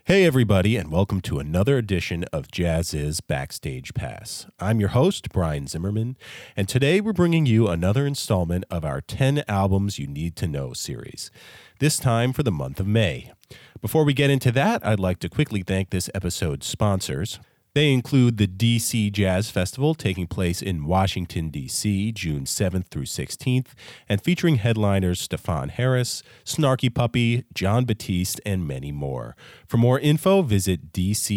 Hey, everybody, and welcome to another edition of Jazz Is Backstage Pass. I'm your host, Brian Zimmerman, and today we're bringing you another installment of our 10 Albums You Need to Know series, this time for the month of May. Before we get into that, I'd like to quickly thank this episode's sponsors. They include the DC Jazz Festival taking place in Washington, D.C., June 7th through 16th, and featuring headliners Stefan Harris, Snarky Puppy, John Batiste, and many more. For more info, visit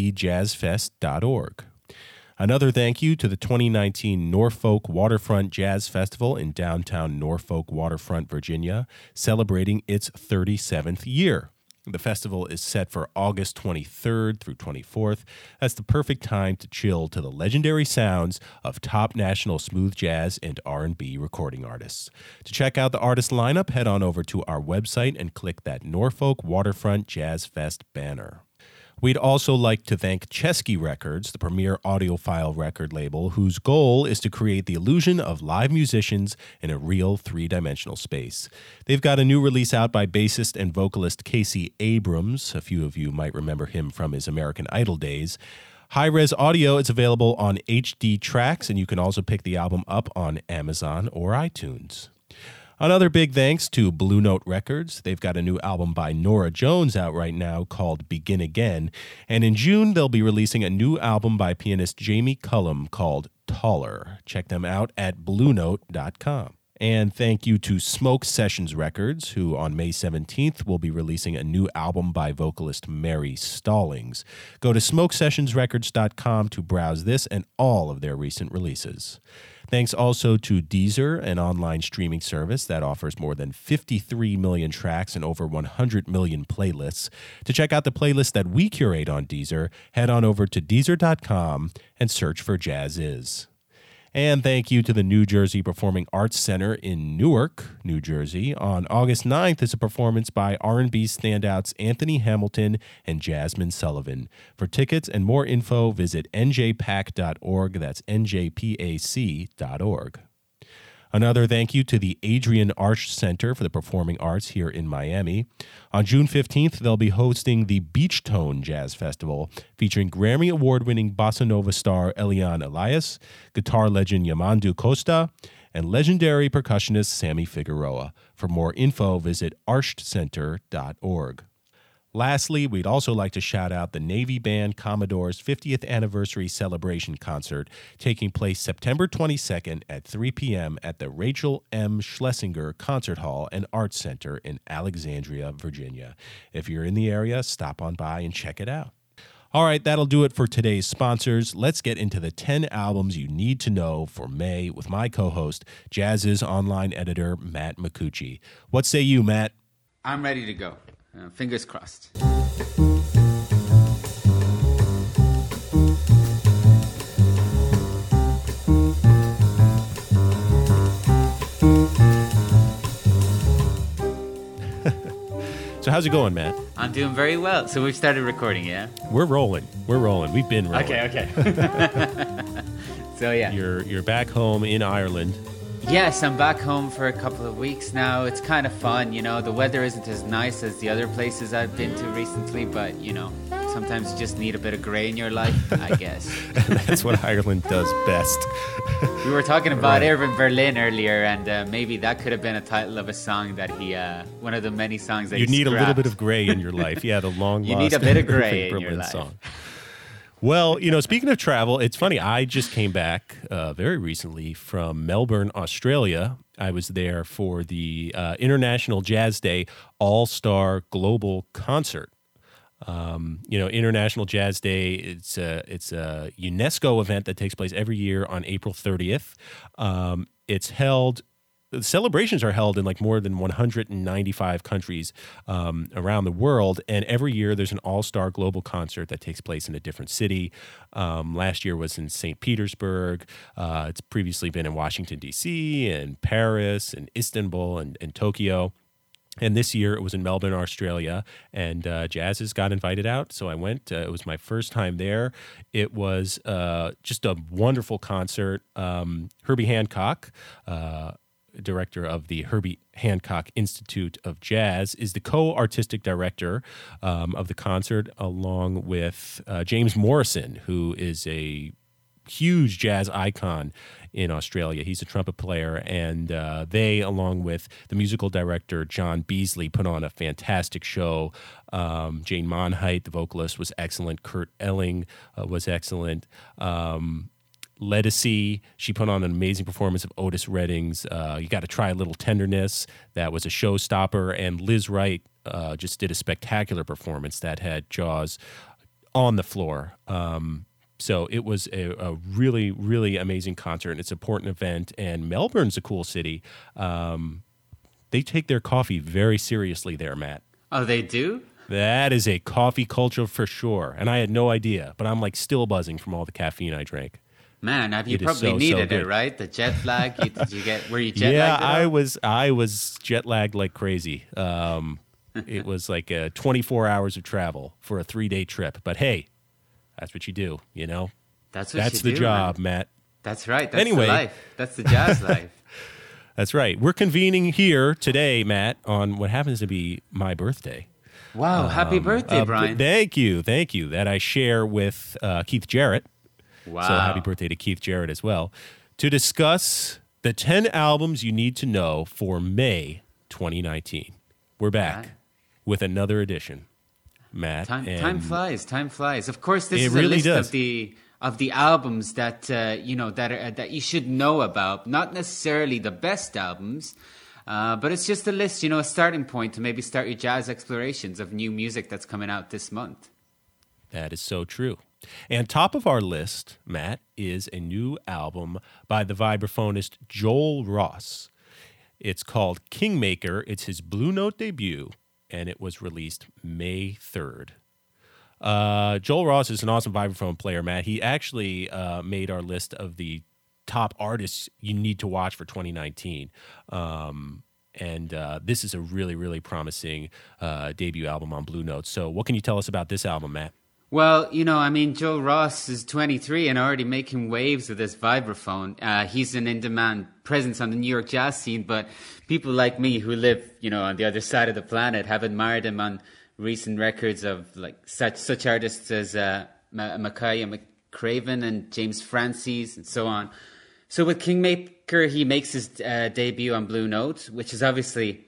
dcjazzfest.org. Another thank you to the 2019 Norfolk Waterfront Jazz Festival in downtown Norfolk Waterfront, Virginia, celebrating its 37th year. The festival is set for August 23rd through 24th. That's the perfect time to chill to the legendary sounds of top national smooth jazz and R&B recording artists. To check out the artist lineup, head on over to our website and click that Norfolk Waterfront Jazz Fest banner. We'd also like to thank Chesky Records, the premier audiophile record label, whose goal is to create the illusion of live musicians in a real three-dimensional space. They've got a new release out by bassist and vocalist Casey Abrams. A few of you might remember him from his American Idol days. High-res audio is available on HD Tracks, and you can also pick the album up on Amazon or iTunes. Another big thanks to Blue Note Records. They've got a new album by Norah Jones out right now called Begin Again. And in June, they'll be releasing a new album by pianist Jamie Cullum called Taller. Check them out at bluenote.com. And thank you to Smoke Sessions Records, who on May 17th will be releasing a new album by vocalist Mary Stallings. Go to smokesessionsrecords.com to browse this and all of their recent releases. Thanks also to Deezer, an online streaming service that offers more than 53 million tracks and over 100 million playlists. To check out the playlist that we curate on Deezer, head on over to Deezer.com and search for Jazz Is. And thank you to the New Jersey Performing Arts Center in Newark, New Jersey. On August 9th is a performance by R&B standouts Anthony Hamilton and Jasmine Sullivan. For tickets and more info, visit njpac.org. That's njpac.org. Another thank you to the Adrian Arch Center for the Performing Arts here in Miami. On June 15th, they'll be hosting the Beach Tone Jazz Festival, featuring Grammy Award-winning bossa nova star Elian Elias, guitar legend Yamandu Costa, and legendary percussionist Sammy Figueroa. For more info, visit archcenter.org. Lastly, we'd also like to shout out the Navy Band Commodore's 50th Anniversary Celebration Concert taking place September 22nd at 3 p.m. at the Rachel M. Schlesinger Concert Hall and Arts Center in Alexandria, Virginia. If you're in the area, stop on by and check it out. All right, that'll do it for today's sponsors. Let's get into the 10 albums you need to know for May with my co-host, Jazz Is online editor Matt Micucci. What say you, Matt? I'm ready to go. Fingers crossed. So how's it going, Matt? I'm doing very well. So we've started recording, yeah? We're rolling. We've been rolling. Okay. So yeah. You're back home in Ireland. Yes, I'm back home for a couple of weeks now. It's kind of fun, you know. The weather isn't as nice as the other places I've been to recently, but, you know, sometimes you just need a bit of grey in your life, I guess. That's what Ireland does best. We were talking about Irving Berlin earlier, and maybe that could have been a title of a song that he, one of the many songs that you he need scrapped. a little bit of grey in your life. Yeah, the long lost You need a bit of grey in your Berlin life. song. Well, you know, speaking of travel, it's funny. I just came back very recently from Melbourne, Australia. I was there for the International Jazz Day All-Star Global Concert. International Jazz Day, it's a UNESCO event that takes place every year on April 30th. The celebrations are held in like more than 195 countries around the world, and every year there's an all-star global concert that takes place in a different city. Last year was in St. Petersburg. It's previously been in Washington, D.C., and Paris, and Istanbul, and Tokyo. And this year it was in Melbourne, Australia, and Jazz has got invited out, so I went. It was my first time there. It was just a wonderful concert. Herbie Hancock director of the Herbie Hancock Institute of Jazz, is the co-artistic director of the concert, along with James Morrison, who is a huge jazz icon in Australia. He's a trumpet player, and they, along with the musical director John Beasley, put on a fantastic show. Jane Monheit, the vocalist, was excellent. Kurt Elling was excellent. Ledisi, she put on an amazing performance of Otis Redding's You Got to Try a Little Tenderness. That was a showstopper. And Liz Wright just did a spectacular performance that had Jaws on the floor. So it was a really, really amazing concert, and it's an important event. And Melbourne's a cool city. They take their coffee very seriously there, Matt. Oh, they do? That is a coffee culture for sure. And I had no idea, but I'm like still buzzing from all the caffeine I drank. Man, you probably needed it, right? The jet lag. Were you jet lagged? Yeah, I was jet lagged like crazy. It was like 24 hours of travel for a 3-day trip. But hey, that's what you do, you know? That's the job, man. Matt. That's right. That's the life. That's the jazz life. That's right. We're convening here today, Matt, on what happens to be my birthday. Wow, happy birthday, Brian. Thank you. That I share with Keith Jarrett. Wow. So happy birthday to Keith Jarrett as well. To discuss the 10 albums you need to know for May 2019. We're back with another edition, Matt. Time flies. Of course, this is really a list of the albums that that you should know about. Not necessarily the best albums, but it's just a list, a starting point to maybe start your jazz explorations of new music that's coming out this month. That is so true. And top of our list, Matt, is a new album by the vibraphonist Joel Ross. It's called Kingmaker. It's his Blue Note debut, and it was released May 3rd. Joel Ross is an awesome vibraphone player, Matt. He actually made our list of the top artists you need to watch for 2019. And this is a really, really promising debut album on Blue Note. So what can you tell us about this album, Matt? Well, Joel Ross is 23 and already making waves with this vibraphone. He's an in-demand presence on the New York jazz scene, but people like me who live, on the other side of the planet have admired him on recent records of like such artists as Micaiah McCraven and James Francis and so on. So with Kingmaker, he makes his debut on Blue Note, which is obviously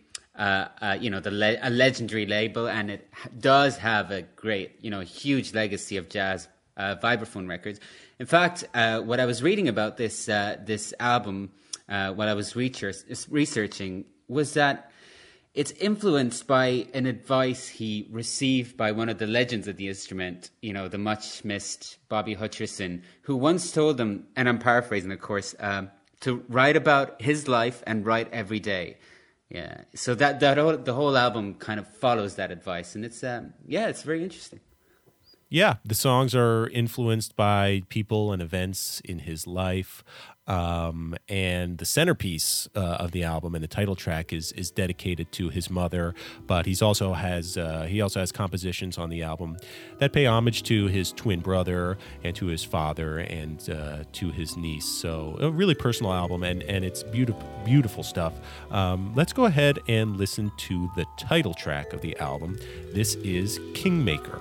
a legendary label, and it does have a great, huge legacy of jazz vibraphone records. In fact, what I was reading about this album while I was researching was that it's influenced by an advice he received by one of the legends of the instrument, the much missed Bobby Hutcherson, who once told him, and I'm paraphrasing, of course, to write about his life and write every day. Yeah, so the whole album kind of follows that advice, and it's it's very interesting. Yeah, the songs are influenced by people and events in his life, and the centerpiece of the album and the title track is dedicated to his mother. But he also has compositions on the album that pay homage to his twin brother and to his father and to his niece. So a really personal album, and it's beautiful stuff. Let's go ahead and listen to the title track of the album. This is Kingmaker.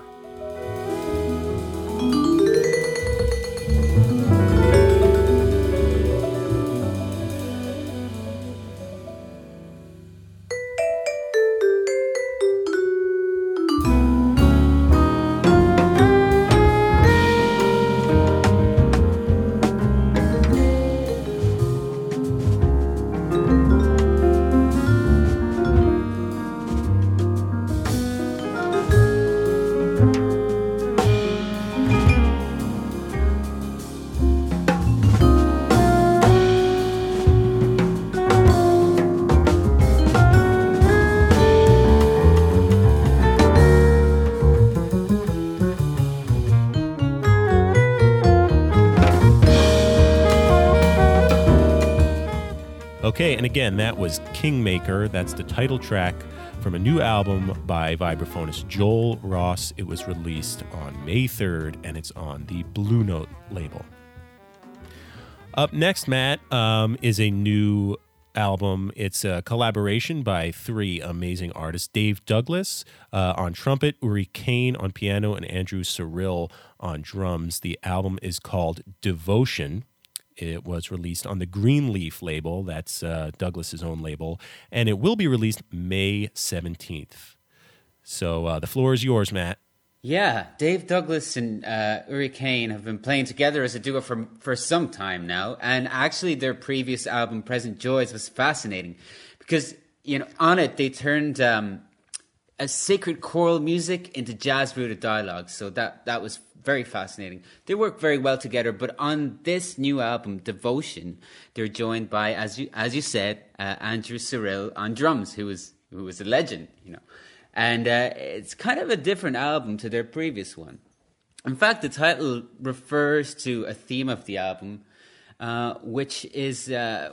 Okay, and again, that was Kingmaker. That's the title track from a new album by vibraphonist Joel Ross. It was released on May 3rd, and it's on the Blue Note label. Up next, Matt, is a new album. It's a collaboration by three amazing artists: Dave Douglas on trumpet, Uri Kane on piano, and Andrew Cyril on drums. The album is called Devotion. It was released on the Greenleaf label. That's Douglas's own label. And it will be released May 17th. So the floor is yours, Matt. Yeah, Dave Douglas and Uri Kane have been playing together as a duo for some time now. And actually their previous album, Present Joys, was fascinating because, on it they turned a sacred choral music into jazz-rooted dialogue. So that was very fascinating. They work very well together, but on this new album, Devotion, they're joined by, as you said, Andrew Cyril on drums, who was a legend, And it's kind of a different album to their previous one. In fact, the title refers to a theme of the album, which is,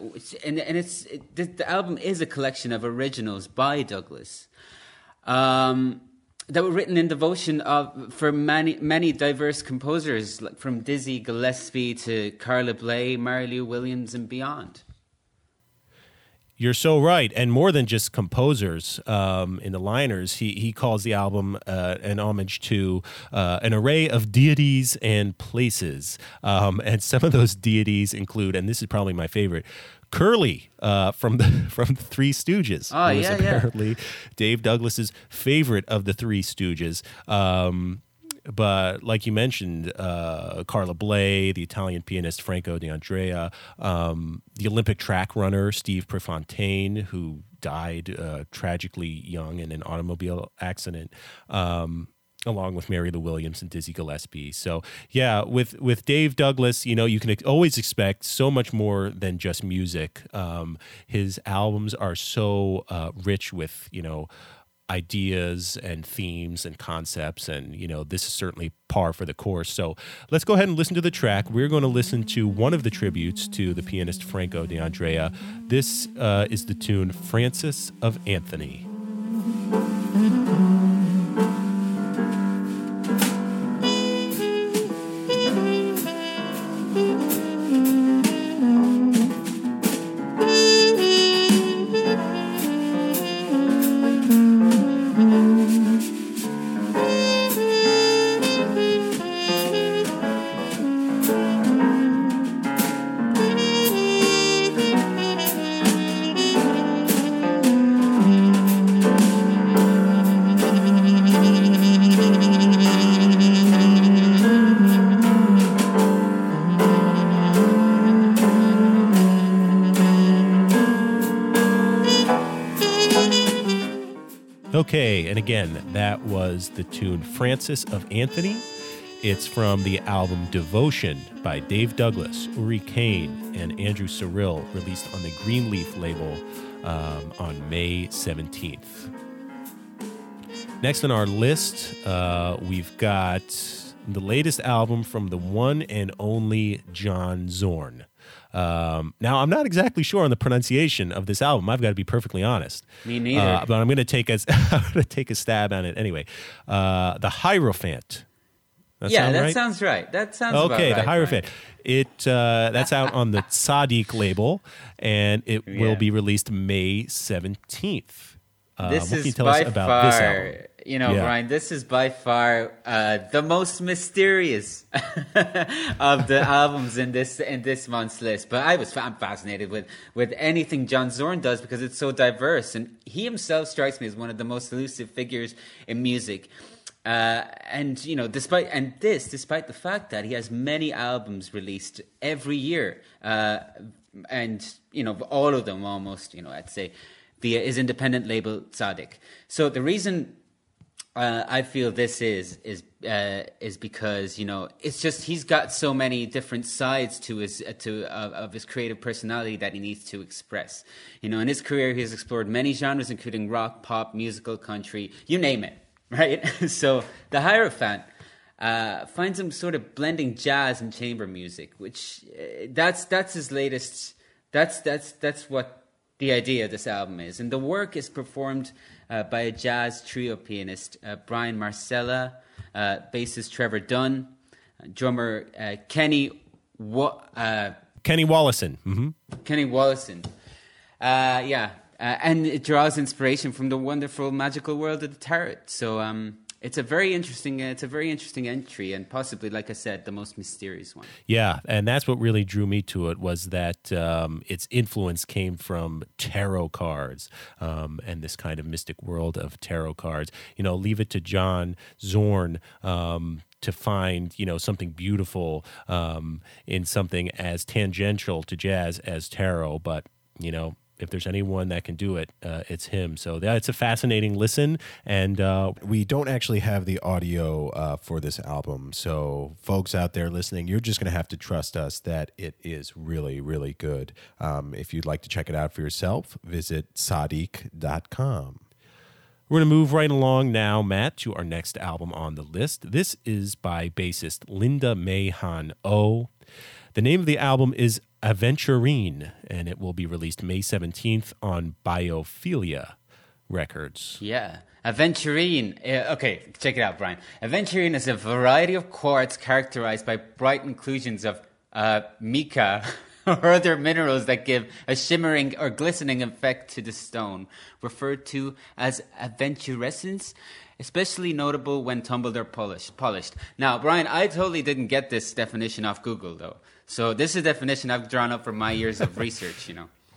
the album is a collection of originals by Douglas, that were written in devotion for many diverse composers, like from Dizzy Gillespie to Carla Bley, Mary Lou Williams, and beyond. You're so right. And more than just composers in the liners, he calls the album an homage to an array of deities and places. And some of those deities include, and this is probably my favorite, Curly from the Three Stooges. Oh, who was apparently Dave Douglas's favorite of the Three Stooges. But like you mentioned, Carla Bley, the Italian pianist Franco D'Andrea, the Olympic track runner Steve Prefontaine, who died tragically young in an automobile accident, along with Mary Lou Williams and Dizzy Gillespie. So yeah, with Dave Douglas, you can always expect so much more than just music. His albums are so rich with, ideas and themes and concepts, and this is certainly par for the course. So let's go ahead and listen to the track. We're going to listen to one of the tributes to the pianist Franco D'Andrea. This is the tune Francis of Anthony. Okay, and again, that was the tune Francis of Anthony. It's from the album Devotion by Dave Douglas, Uri Kane, and Andrew Cyril, released on the Greenleaf label on May 17th. Next on our list, we've got the latest album from the one and only John Zorn. Now, I'm not exactly sure on the pronunciation of this album. I've got to be perfectly honest. Me neither. But I'm going to take a stab at it anyway. The Hierophant. That right? sounds right. That sounds okay. About right, The Hierophant. That's out on the Tzaddik label, and it will be released May 17th. What can you tell us about this album? Brian, this is by far the most mysterious of the albums in this month's list. But I'm fascinated with anything John Zorn does because it's so diverse, and he himself strikes me as one of the most elusive figures in music. Despite the fact that he has many albums released every year, and all of them almost, I'd say, via his independent label Tzaddik. So the reason I feel this is because it's just he's got so many different sides to his creative personality that he needs to express. In his career, he has explored many genres, including rock, pop, musical, country, you name it. Right? So the Hierophant finds him sort of blending jazz and chamber music, which that's his latest. That's what the idea of this album is, and the work is performed by a jazz trio pianist, Brian Marcella, bassist Trevor Dunn, drummer Kenny Wollesen. Mm-hmm. Kenny Wollesen. Yeah, and it draws inspiration from the wonderful magical world of the tarot. So it's a very interesting entry, and possibly, like I said, the most mysterious one. Yeah, and that's what really drew me to it, was that its influence came from tarot cards and this kind of mystic world of tarot cards. Leave it to John Zorn to find, something beautiful in something as tangential to jazz as tarot. But, if there's anyone that can do it, it's him. So it's a fascinating listen. And we don't actually have the audio for this album. So folks out there listening, you're just going to have to trust us that it is really, really good. If you'd like to check it out for yourself, visit Sadiq.com. We're going to move right along now, Matt, to our next album on the list. This is by bassist Linda May Han Oh. The name of the album is Aventurine, and it will be released May 17th on Biophilia Records. Yeah. Aventurine. Okay, check it out, Brian. Aventurine is a variety of quartz characterized by bright inclusions of mica or other minerals that give a shimmering or glistening effect to the stone, referred to as aventurescence, especially notable when tumbled or polished. Now, Brian, I totally didn't get this definition off Google, though. So this is a definition I've drawn up from my years of research,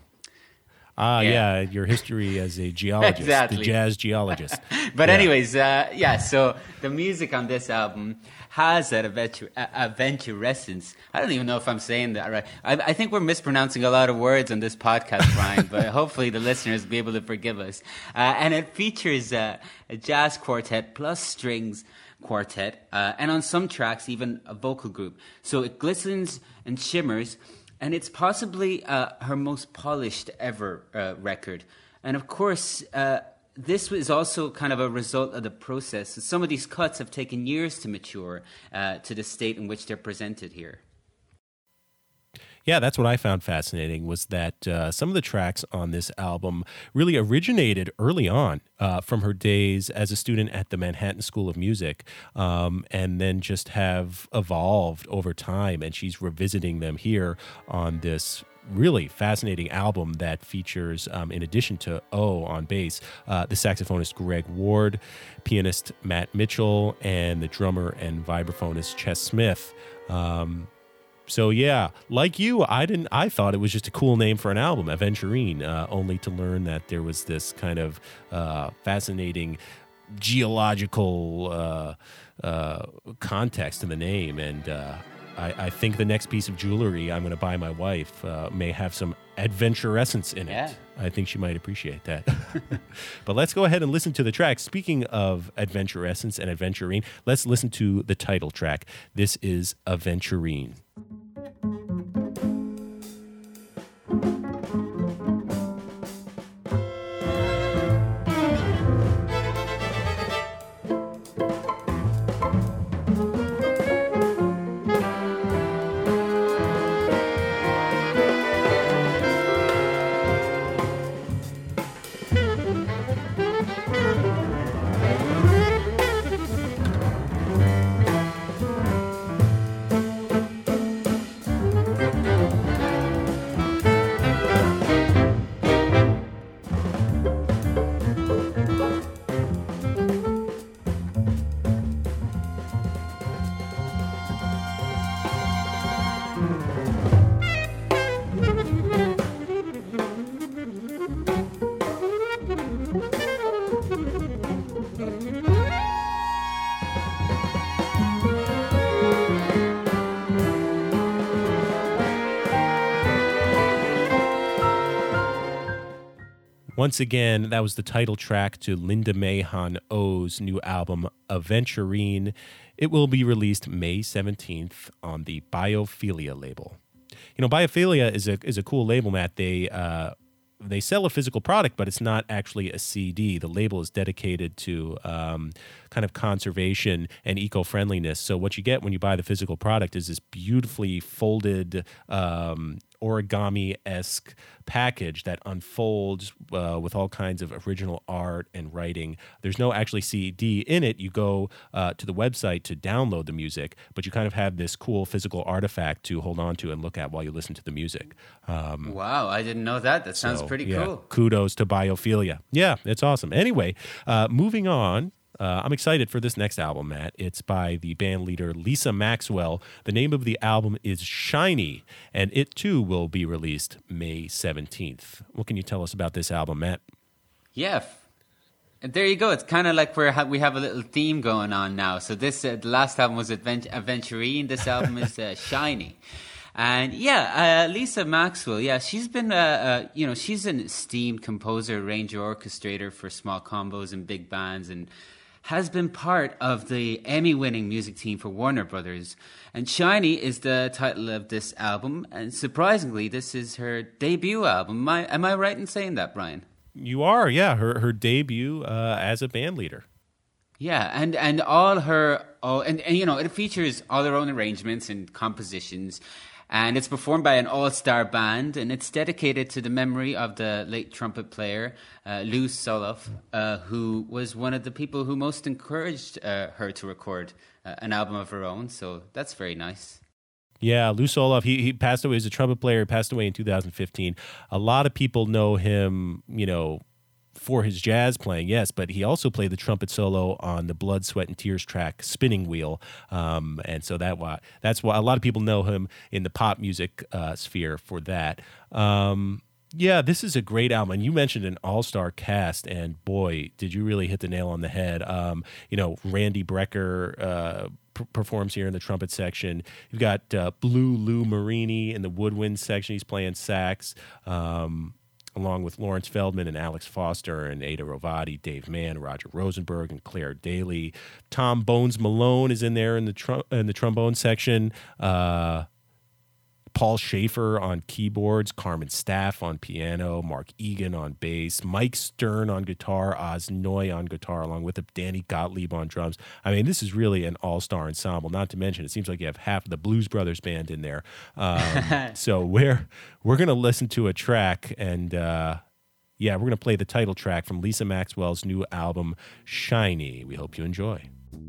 Yeah, your history as a geologist, exactly. The jazz geologist. But anyways, so the music on this album has that aventurescence. I don't even know if I'm saying that right. I think we're mispronouncing a lot of words on this podcast, Brian, but hopefully the listeners will be able to forgive us. And it features a jazz quartet plus strings quartet, and on some tracks even a vocal group. So it glistens and shimmers, and it's possibly her most polished ever record. And of course, this was also kind of a result of the process. Some of these cuts have taken years to mature to the state in which they're presented here. Yeah, that's what I found fascinating, was that some of the tracks on this album really originated early on from her days as a student at the Manhattan School of Music, and then just have evolved over time. And she's revisiting them here on this really fascinating album that features, in addition to O on bass, the saxophonist Greg Ward, pianist Matt Mitchell, and the drummer and vibraphonist Ches Smith. So yeah, like you, I thought it was just a cool name for an album, Aventurine, only to learn that there was this kind of fascinating geological context in the name. And I think the next piece of jewelry I'm going to buy my wife may have some adventurescence in it. Yeah. I think she might appreciate that. But let's go ahead and listen to the track. Speaking of adventurescence and aventurine, let's listen to the title track. This is Aventurine. Once again, that was the title track to Linda May Han Oh's new album, Aventurine. It will be released May 17th on the Biophilia label. You know, Biophilia is a cool label, Matt. They sell a physical product, but it's not actually a CD. The label is dedicated to kind of conservation and eco-friendliness. So what you get when you buy the physical product is this beautifully folded origami-esque package that unfolds with all kinds of original art and writing. There's no actually CD in it. You go to the website to download the music, but you kind of have this cool physical artifact to hold on to and look at while you listen to the music. Wow, I didn't know that. That sounds pretty cool. Kudos to Biophilia. Yeah, it's awesome. Anyway, moving on. I'm excited for this next album, Matt. It's by the band leader Lisa Maxwell. The name of the album is Shiny, and it too will be released May 17th. What can you tell us about this album, Matt? Yeah, and there you go. It's kind of like we have a little theme going on now. So this the last album was Aventurine. This album is Shiny. And Lisa Maxwell, she's been, she's an esteemed composer, arranger, orchestrator for small combos and big bands, and has been part of the Emmy-winning music team for Warner Brothers. And Shiny is the title of this album, and surprisingly, this is her debut album. Am I right in saying that, Brian? You are, yeah. Her debut as a band leader. Yeah, and all her, it features all her own arrangements and compositions. And it's performed by an all-star band, and it's dedicated to the memory of the late trumpet player, Lou Soloff, who was one of the people who most encouraged her to record an album of her own. So that's very nice. Yeah, Lou Soloff, he passed away. He was a trumpet player. He passed away in 2015. A lot of people know him, for his jazz playing, yes, but he also played the trumpet solo on the Blood, Sweat, and Tears track Spinning Wheel. And so that's why a lot of people know him in the pop music sphere for that. This is a great album. And you mentioned an all-star cast, and boy, did you really hit the nail on the head. Randy Brecker performs here in the trumpet section. You've got Blue Lou Marini in the woodwind section. He's playing sax. Along with Lawrence Feldman and Alex Foster and Ada Rovati, Dave Mann, Roger Rosenberg, and Claire Daly. Tom Bones Malone is in there in the trombone section. Paul Schaefer on keyboards, Carmen Staff on piano, Mark Egan on bass, Mike Stern on guitar, Oz Noy on guitar, along with Danny Gottlieb on drums. I mean, this is really an all-star ensemble, not to mention it seems like you have half of the Blues Brothers band in there. So we're going to listen to a track, and we're going to play the title track from Lisa Maxwell's new album, Shiny. We hope you enjoy.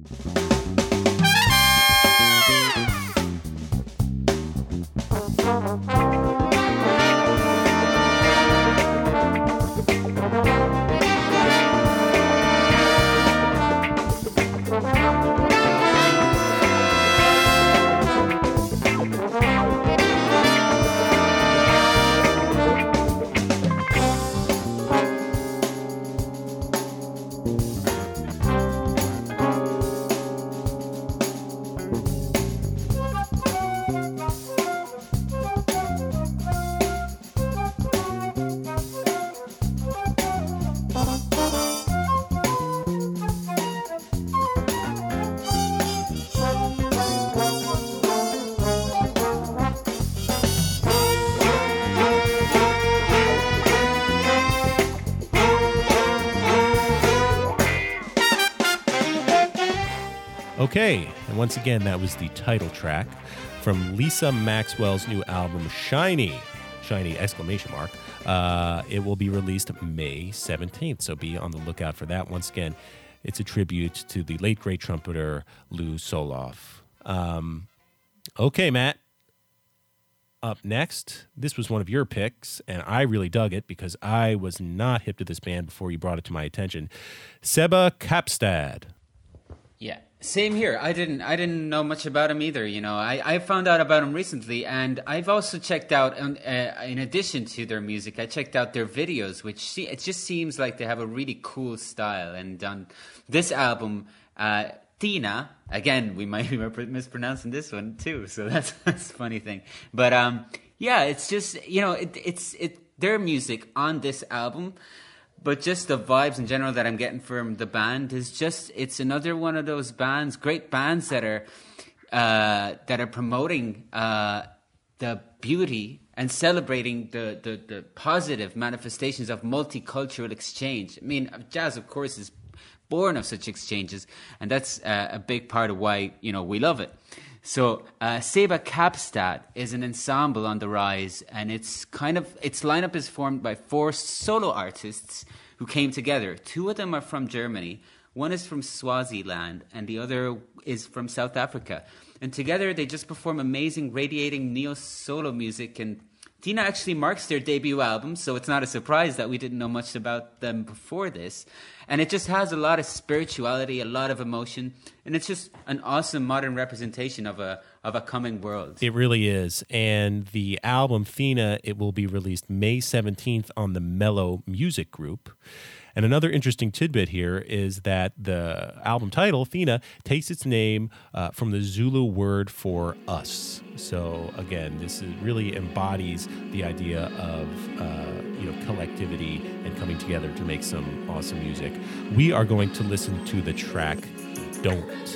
Okay, and once again, that was the title track from Lisa Maxwell's new album, Shiny! Shiny, exclamation mark. It will be released May 17th, so be on the lookout for that. Once again, it's a tribute to the late, great trumpeter, Lou Soloff. Okay, Matt. Up next, this was one of your picks, and I really dug it because I was not hip to this band before you brought it to my attention. Seba Kappstad. Yeah, same here. I didn't know much about him either. I found out about him recently, and I've also checked out, in addition to their music, I checked out their videos, which it just seems like they have a really cool style. And on this album, Tina, again, we might be mispronouncing this one too, so that's a funny thing. But it's just it's their music on this album. But just the vibes in general that I'm getting from the band is it's another one of those bands, great bands that are promoting the beauty and celebrating the positive manifestations of multicultural exchange. I mean, jazz, of course, is born of such exchanges, and that's a big part of why we love it. So Seba Kapstad is an ensemble on the rise, and its lineup is formed by 4 solo artists who came together. 2 of them are from Germany. One is from Swaziland, and the other is from South Africa. And together they just perform amazing, radiating neo-solo music. And Tina actually marks their debut album, so it's not a surprise that we didn't know much about them before this. And it just has a lot of spirituality, a lot of emotion, and it's just an awesome modern representation of a coming world. It really is. And the album, Fina, it will be released May 17th on the Mellow Music Group. And another interesting tidbit here is that the album title, Fina, takes its name from the Zulu word for us. So again, this really embodies the idea of collectivity and coming together to make some awesome music. We are going to listen to the track Don't.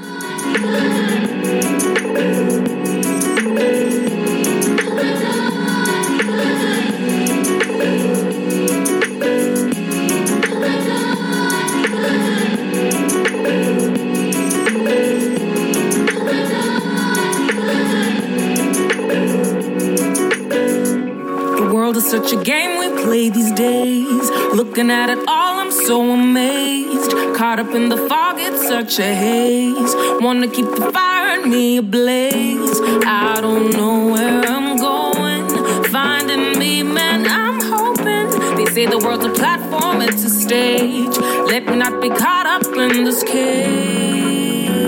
Such a game we play these days. Looking at it all, I'm so amazed. Caught up in the fog, it's such a haze. Wanna keep the fire in me ablaze. I don't know where I'm going. Finding me, man, I'm hoping. They say the world's a platform, it's a stage. Let me not be caught up in this cage.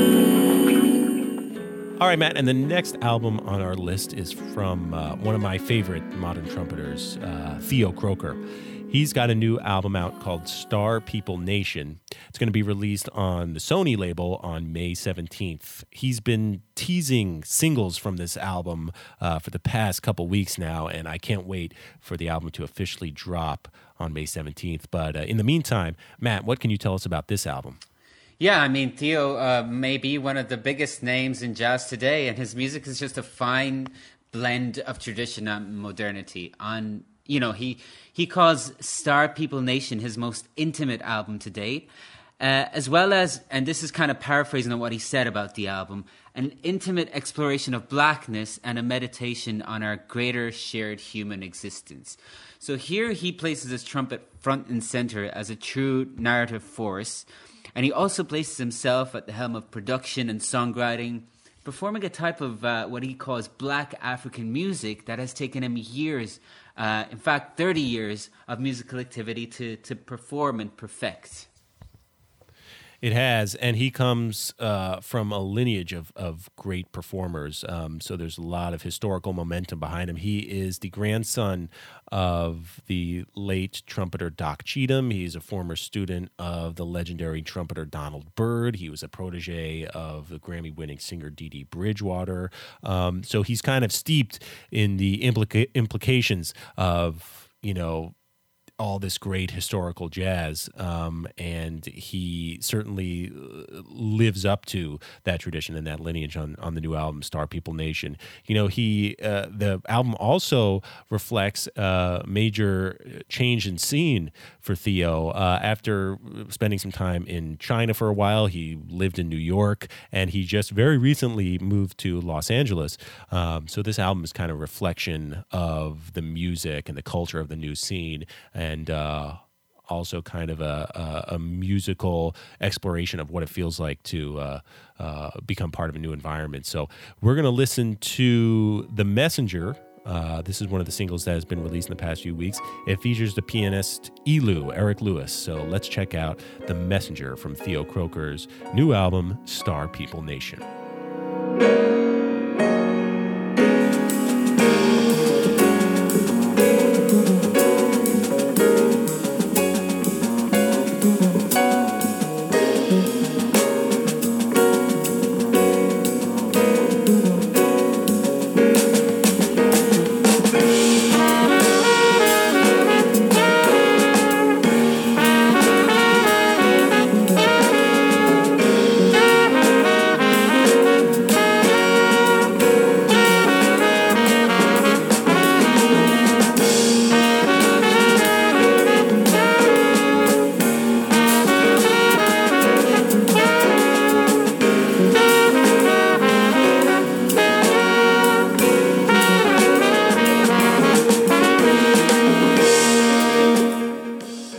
All right, Matt, and the next album on our list is from one of my favorite modern trumpeters, Theo Croker. He's got a new album out called Star People Nation. It's going to be released on the Sony label on May 17th. He's been teasing singles from this album for the past couple weeks now, and I can't wait for the album to officially drop on May 17th. But in the meantime, Matt, what can you tell us about this album? Yeah, I mean, Theo may be one of the biggest names in jazz today, and his music is just a fine blend of tradition and modernity. He calls Star People Nation his most intimate album to date, as well as, and this is kind of paraphrasing on what he said about the album, an intimate exploration of blackness and a meditation on our greater shared human existence. So here he places his trumpet front and center as a true narrative force. And he also places himself at the helm of production and songwriting, performing a type of what he calls black African music that has taken him years, in fact 30 years of musical activity to perform and perfect. It has, and he comes from a lineage of great performers, so there's a lot of historical momentum behind him. He is the grandson of the late trumpeter Doc Cheatham. He's a former student of the legendary trumpeter Donald Byrd. He was a protege of the Grammy-winning singer Dee Dee Bridgewater. So he's kind of steeped in the implications of, all this great historical jazz, and he certainly lives up to that tradition and that lineage on the new album, Star People Nation. The album also reflects a major change in scene for Theo. After spending some time in China for a while, he lived in New York, and he just very recently moved to Los Angeles. So this album is kind of a reflection of the music and the culture of the new scene, and also kind of a musical exploration of what it feels like to become part of a new environment. So we're going to listen to The Messenger. This is one of the singles that has been released in the past few weeks. It features the pianist Eric Lewis. So let's check out The Messenger from Theo Croker's new album, Star People Nation.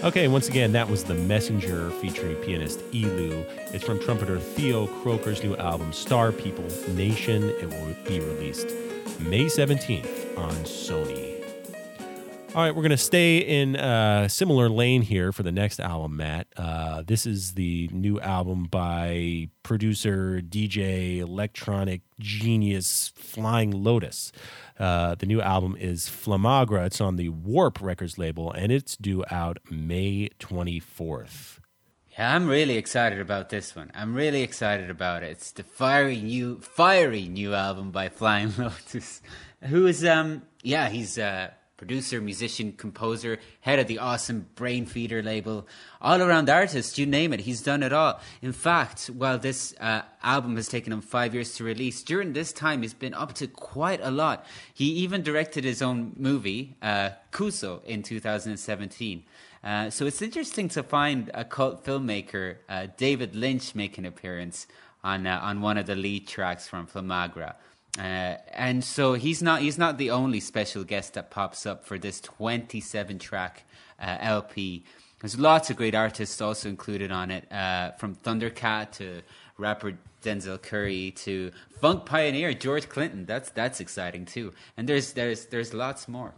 Okay, once again, that was The Messenger featuring pianist Elu. It's from trumpeter Theo Croker's new album, Star People Nation. It will be released May 17th on Sony. All right, we're going to stay in a similar lane here for the next album, Matt. This is the new album by producer, DJ, electronic genius Flying Lotus. The new album is Flamagra. It's on the Warp Records label, and it's due out May 24th. Yeah, I'm really excited about this one. I'm really excited about it. It's the fiery new album by Flying Lotus, who is, he's producer, musician, composer, head of the awesome Brainfeeder label, all-around artist, you name it, he's done it all. In fact, while this album has taken him 5 years to release, during this time he's been up to quite a lot. He even directed his own movie, Kuso, in 2017. So it's interesting to find a cult filmmaker, David Lynch, make an appearance on one of the lead tracks from Flamagra. And so he's not the only special guest that pops up for this 27-track LP. There's lots of great artists also included on it, from Thundercat to rapper Denzel Curry to funk pioneer George Clinton. That's exciting too. And there's lots more.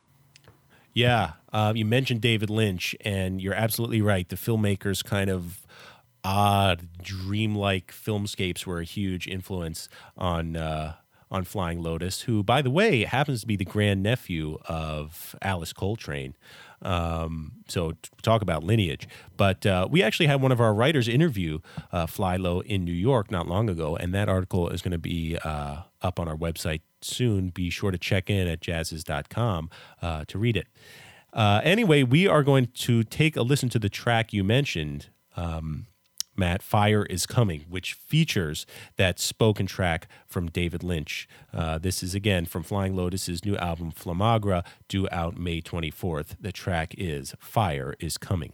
Yeah, you mentioned David Lynch, and you're absolutely right. The filmmaker's kind of odd, dreamlike filmscapes were a huge influence on Flying Lotus, who, by the way, happens to be the grandnephew of Alice Coltrane. So talk about lineage. But we actually had one of our writers interview Fly-Lo in New York not long ago, and that article is going to be up on our website soon. Be sure to check in at jazzes.com to read it. Anyway, we are going to take a listen to the track you mentioned, Matt, Fire is Coming, which features that spoken track from David Lynch. This is, again, from Flying Lotus's new album, Flamagra, due out May 24th. The track is Fire is Coming.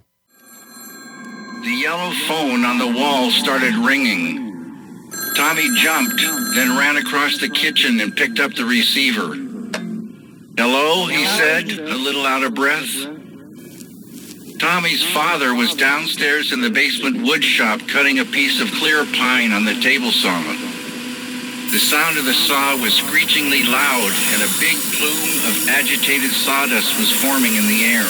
The yellow phone on the wall started ringing. Tommy jumped, then ran across the kitchen and picked up the receiver. "Hello," he said, a little out of breath. Tommy's father was downstairs in the basement wood shop cutting a piece of clear pine on the table saw. The sound of the saw was screechingly loud, and a big plume of agitated sawdust was forming in the air.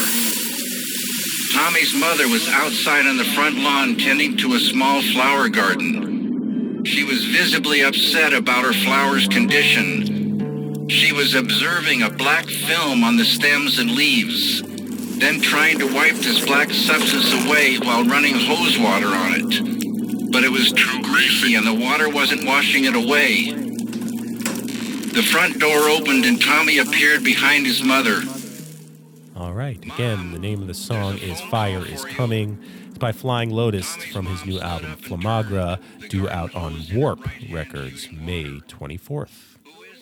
Tommy's mother was outside on the front lawn tending to a small flower garden. She was visibly upset about her flower's condition. She was observing a black film on the stems and leaves, then trying to wipe this black substance away while running hose water on it. But it was too greasy and the water wasn't washing it away. The front door opened and Tommy appeared behind his mother. All right. Again, the name of the song is Fire is Coming. It's by Flying Lotus from his new album, Flamagra, due out on Warp Records, May 24th.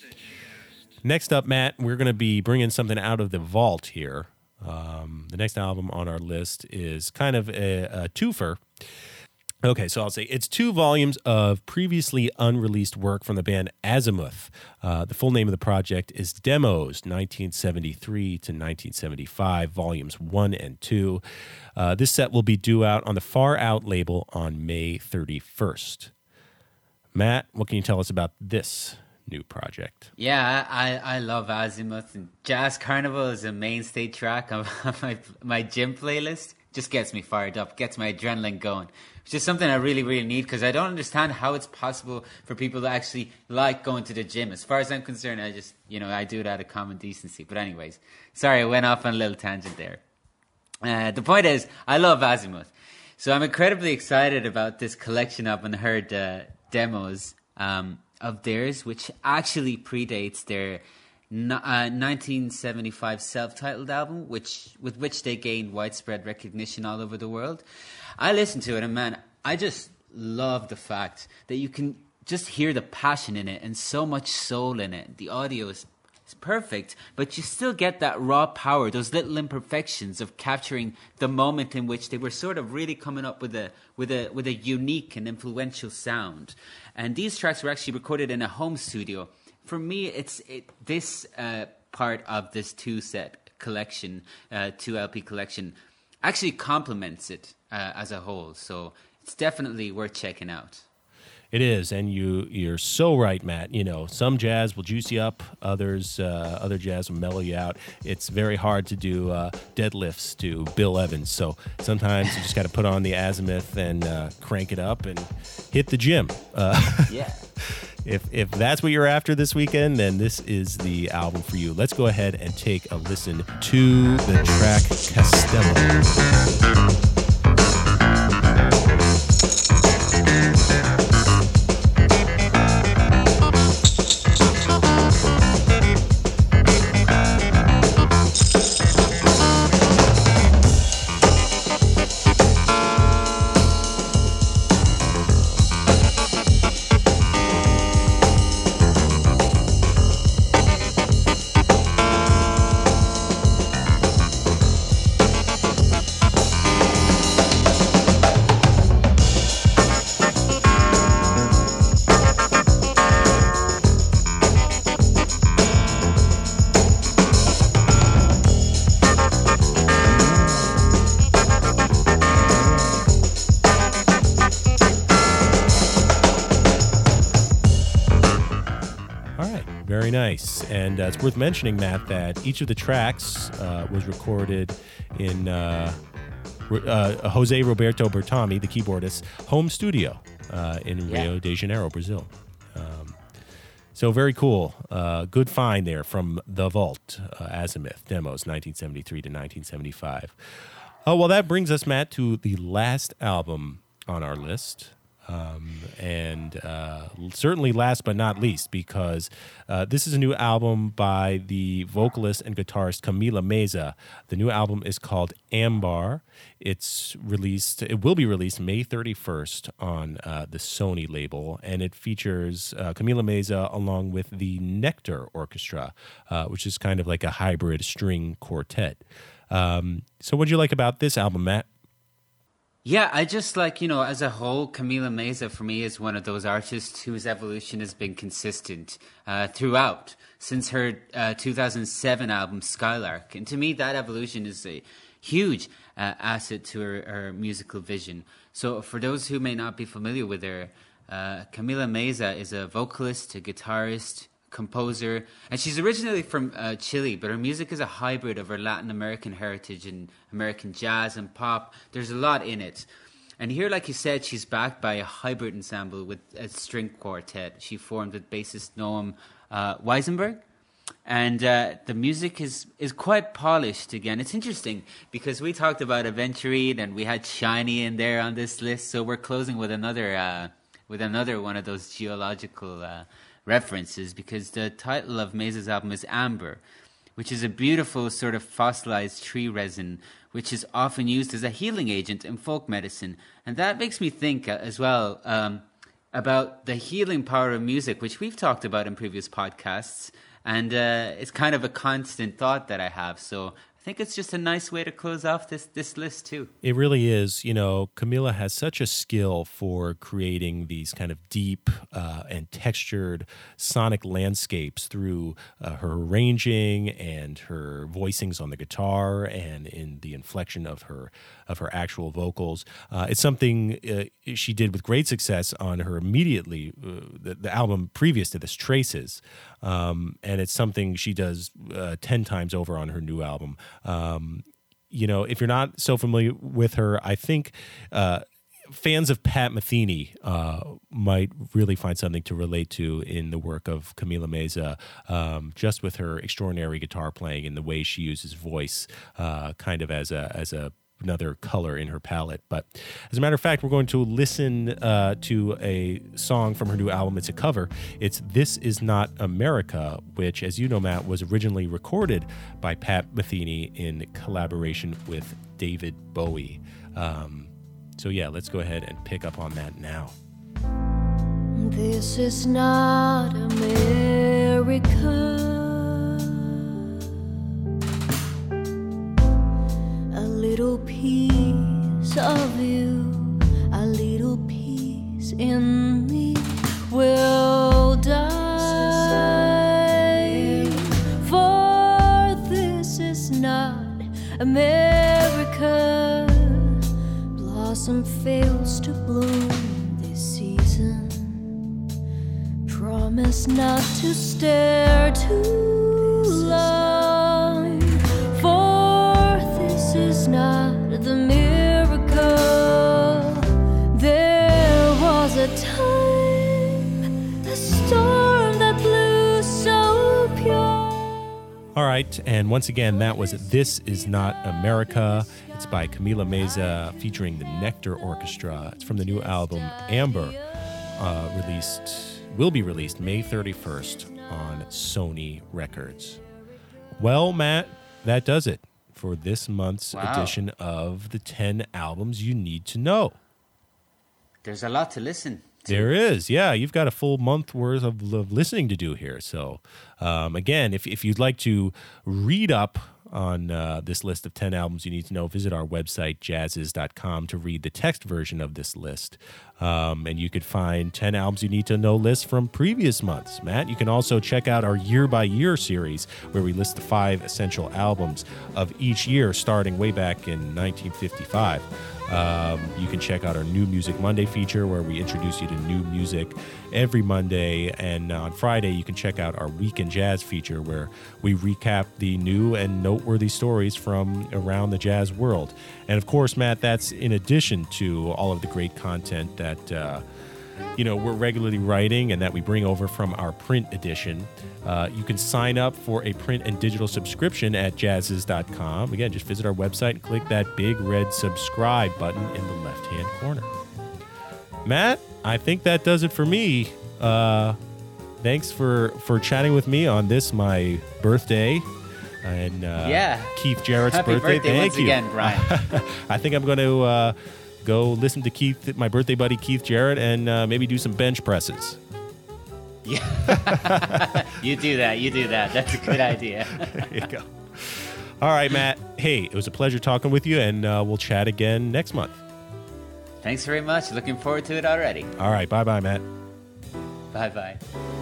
Next up, Matt, we're going to be bringing something out of the vault here. The next album on our list is kind of a twofer. Okay, so I'll say it's 2 volumes of previously unreleased work from the band Azimuth. The full name of the project is Demos, 1973 to 1975, volumes 1 and 2. This set will be due out on the Far Out label on May 31st. Matt, what can you tell us about this new project? Yeah, I love Azimuth, and Jazz Carnival is a mainstay track of my gym playlist. Just gets me fired up, gets my adrenaline going. It's just something I really, really need, because I don't understand how it's possible for people to actually like going to the gym. As far as I'm concerned, I just, I do it out of common decency. But anyways, sorry, I went off on a little tangent there. The point is, I love Azimuth. So I'm incredibly excited about this collection of unheard demos of theirs, which actually predates their 1975 self-titled album, with which they gained widespread recognition all over the world. I listened to it, and man, I just love the fact that you can just hear the passion in it and so much soul in it. The audio is perfect, but you still get that raw power, those little imperfections of capturing the moment in which they were sort of really coming up with a unique and influential sound. And these tracks were actually recorded in a home studio. For me, this part of this 2 LP collection actually complements it as a whole. So it's definitely worth checking out. It is, and you're so right, Matt. You know, some jazz will juice you up, other jazz will mellow you out. It's very hard to do deadlifts to Bill Evans, so sometimes you just got to put on the azimuth and crank it up and hit the gym. Yeah. If that's what you're after this weekend, then this is the album for you. Let's go ahead and take a listen to the track Castello. Very nice. And it's worth mentioning, Matt, that each of the tracks was recorded in Jose Roberto Bertami, the keyboardist's home studio in Rio de Janeiro, Brazil. So very cool. Good find there from The Vault, Azimuth, demos, 1973 to 1975. Well, that brings us, Matt, to the last album on our list. And certainly last but not least, because this is a new album by the vocalist and guitarist Camila Meza. The new album is called Ambar. It will be released May 31st on the Sony label, and it features Camila Meza along with the Nectar Orchestra, which is kind of like a hybrid string quartet. So what do you like about this album, Matt? Yeah, I just like, as a whole, Camila Meza for me is one of those artists whose evolution has been consistent throughout, since her 2007 album Skylark. And to me, that evolution is a huge asset to her musical vision. So for those who may not be familiar with her, Camila Meza is a vocalist, a guitarist, composer, and she's originally from Chile, but her music is a hybrid of her Latin American heritage and American jazz and pop. There's a lot in it. And here, like you said, she's backed by a hybrid ensemble with a string quartet she formed with bassist Noam Weisenberg. And the music is quite polished again. It's interesting because we talked about Aventurine and we had Shiny in there on this list, so we're closing with another one of those geological references, because the title of Meza's album is Amber, which is a beautiful sort of fossilized tree resin, which is often used as a healing agent in folk medicine. And that makes me think as well about the healing power of music, which we've talked about in previous podcasts. And it's kind of a constant thought that I have. So I think it's just a nice way to close off this list too. It really is. Camila has such a skill for creating these kind of deep and textured sonic landscapes through her arranging and her voicings on the guitar and in the inflection of her actual vocals. It's something she did with great success on her immediately the album previous to this, Traces, and it's something she does 10 times over on her new album. If you're not so familiar with her, I think fans of Pat Metheny might really find something to relate to in the work of Camila Meza, just with her extraordinary guitar playing and the way she uses voice kind of as another color in her palette. But as a matter of fact, we're going to listen to a song from her new album. It's a cover. It's This Is Not America, which, as you know, Matt, was originally recorded by Pat Metheny in collaboration with David Bowie. So yeah, let's go ahead and pick up on that now. This is not America. A little piece of you, a little piece in me will die. For this is not America. best not to stare too long, for this is not the miracle. There was a time, a storm that blew so pure. All right, and once again, that was This Is Not America. It's by Camila Meza featuring the Nectar Orchestra. It's from the new album Amber, will be released May 31st on Sony Records. Well, Matt, that does it for this month's edition of the 10 albums you need to know. There's a lot to listen to. There is, yeah. You've got a full month worth of listening to do here. So, again, if you'd like to read up on this list of 10 albums you need to know, visit our website, jazzes.com, to read the text version of this list. And you could find 10 albums you need to know lists from previous months. Matt, you can also check out our year-by-year series, where we list the 5 essential albums of each year, starting way back in 1955. You can check out our New Music Monday feature, where we introduce you to new music every Monday. And on Friday, you can check out our Week in Jazz feature, where we recap the new and noteworthy stories from around the jazz world. And of course, Matt, that's in addition to all of the great content that we're regularly writing and that we bring over from our print edition. You can sign up for a print and digital subscription at jazzes.com. Again, just visit our website and click that big red subscribe button in the left-hand corner. Matt, I think that does it for me. Thanks for chatting with me on this, my birthday. And Keith Jarrett's Happy birthday Thank once you. again, Brian. I think I'm going to go listen to my birthday buddy Keith Jarrett, and maybe do some bench presses. Yeah, you do that. That's a good idea. There you go. All right, Matt. Hey, it was a pleasure talking with you, and we'll chat again next month. Thanks very much. Looking forward to it already. All right. Bye-bye, Matt. Bye-bye.